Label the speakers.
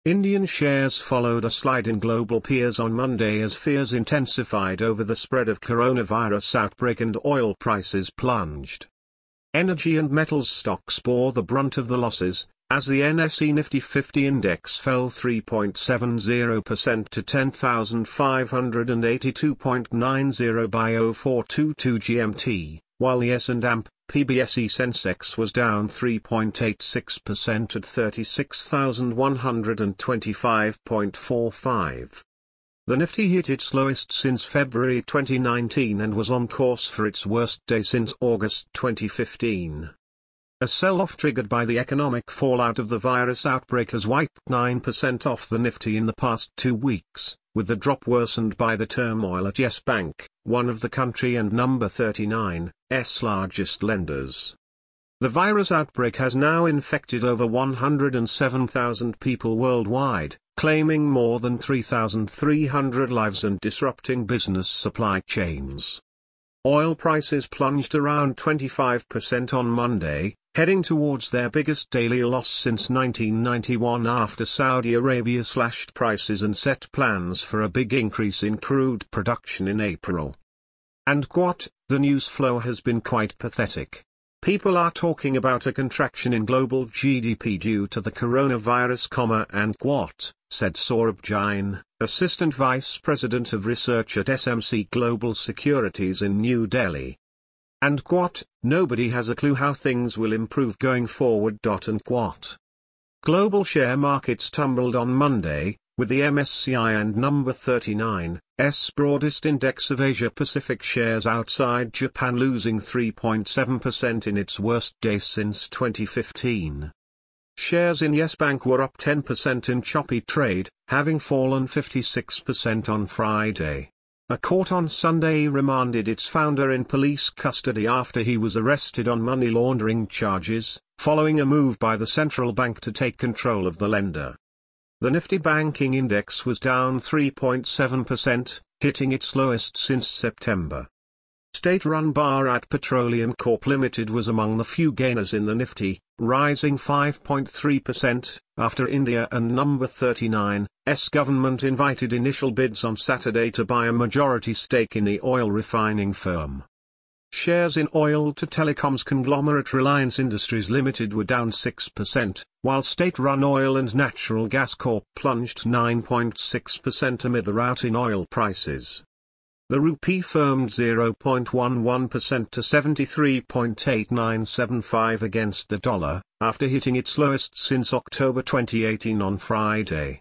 Speaker 1: Indian shares followed a slide in global peers on Monday as fears intensified over the spread of coronavirus outbreak and oil prices plunged. Energy and metals stocks bore the brunt of the losses, as the NSE Nifty 50 index fell 3.70% to 10,582.90 by 0422 GMT, while the S&P BSE Sensex was down 3.86% at 36,125.45. The Nifty hit its lowest since February 2019 and was on course for its worst day since August 2015. A sell-off triggered by the economic fallout of the virus outbreak has wiped 9% off the Nifty in the past 2 weeks, with the drop worsened by the turmoil at Yes Bank, one of the country and number 39's largest lenders. The virus outbreak has now infected over 107,000 people worldwide, claiming more than 3,300 lives and disrupting business supply chains. Oil prices plunged around 25% on Monday, heading towards their biggest daily loss since 1991 after Saudi Arabia slashed prices and set plans for a big increase in crude production in April. And the news flow has been quite pathetic. People are talking about a contraction in global GDP due to the coronavirus, and said Saurabh Jain, Assistant Vice President of Research at SMC Global Securities in New Delhi. And nobody has a clue how things will improve going forward. Global share markets tumbled on Monday, with the MSCI and number 39's broadest index of Asia-Pacific shares outside Japan losing 3.7% in its worst day since 2015. Shares in Yes Bank were up 10% in choppy trade, having fallen 56% on Friday. A court on Sunday remanded its founder in police custody after he was arrested on money laundering charges, following a move by the central bank to take control of the lender. The Nifty Banking Index was down 3.7%, hitting its lowest since September. State-run Bharat Petroleum Corp Limited was among the few gainers in the Nifty, rising 5.3%, after India and number 39's government invited initial bids on Saturday to buy a majority stake in the oil refining firm. Shares in oil to telecoms conglomerate Reliance Industries Limited were down 6%, while state-run Oil and Natural Gas Corp plunged 9.6% amid the rout in oil prices. The rupee firmed 0.11% to 73.8975 against the dollar, after hitting its lowest since October 2018 on Friday.